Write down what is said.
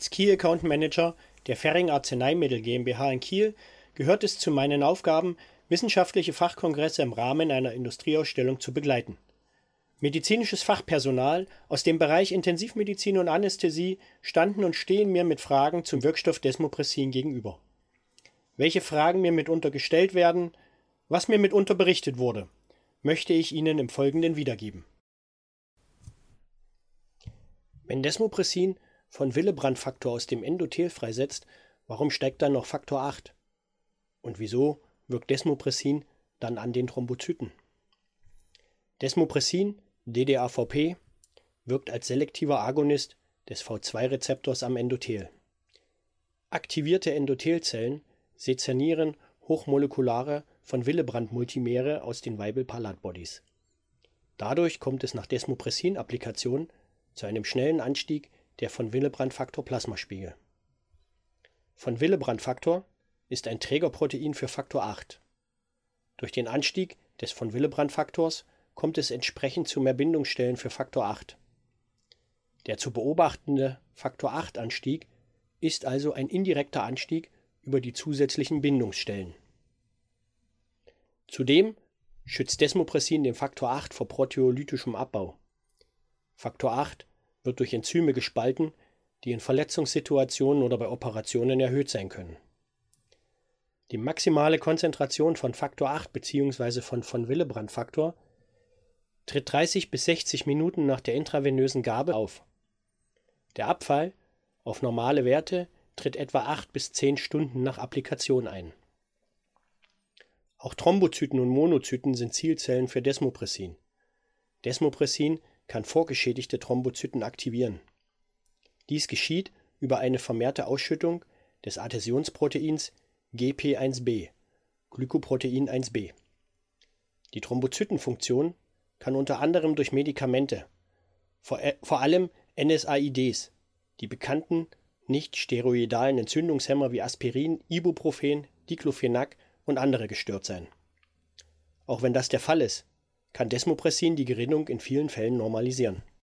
Als Key Account Manager der Ferring Arzneimittel GmbH in Kiel gehört es zu meinen Aufgaben, wissenschaftliche Fachkongresse im Rahmen einer Industrieausstellung zu begleiten. Medizinisches Fachpersonal aus dem Bereich Intensivmedizin und Anästhesie standen und stehen mir mit Fragen zum Wirkstoff Desmopressin gegenüber. Welche Fragen mir mitunter gestellt werden, was mir mitunter berichtet wurde, möchte ich Ihnen im Folgenden wiedergeben. Wenn Desmopressin von Willebrand-Faktor aus dem Endothel freisetzt, warum steigt dann noch Faktor 8? Und wieso wirkt Desmopressin dann an den Thrombozyten? Desmopressin, DDAVP, wirkt als selektiver Agonist des V2-Rezeptors am Endothel. Aktivierte Endothelzellen sezernieren hochmolekulare von Willebrand-Multimere aus den Weibel-Palat-Bodies. Dadurch kommt es nach Desmopressin-Applikation zu einem schnellen Anstieg der von Willebrand-Faktor-Plasmaspiegel. Von Willebrand-Faktor ist ein Trägerprotein für Faktor 8. Durch den Anstieg des von Willebrand-Faktors kommt es entsprechend zu mehr Bindungsstellen für Faktor 8. Der zu beobachtende Faktor 8-Anstieg ist also ein indirekter Anstieg über die zusätzlichen Bindungsstellen. Zudem schützt Desmopressin den Faktor 8 vor proteolytischem Abbau. Faktor 8 wird durch Enzyme gespalten, die in Verletzungssituationen oder bei Operationen erhöht sein können. Die maximale Konzentration von Faktor 8 bzw. von Willebrand-Faktor tritt 30 bis 60 Minuten nach der intravenösen Gabe auf. Der Abfall auf normale Werte tritt etwa 8 bis 10 Stunden nach Applikation ein. Auch Thrombozyten und Monozyten sind Zielzellen für Desmopressin. Desmopressin kann vorgeschädigte Thrombozyten aktivieren. Dies geschieht über eine vermehrte Ausschüttung des Adhäsionsproteins GP1b, Glykoprotein 1b. Die Thrombozytenfunktion kann unter anderem durch Medikamente, vor allem NSAIDs, die bekannten nicht-steroidalen Entzündungshemmer wie Aspirin, Ibuprofen, Diclofenac und andere gestört sein. Auch wenn das der Fall ist, kann Desmopressin die Gerinnung in vielen Fällen normalisieren.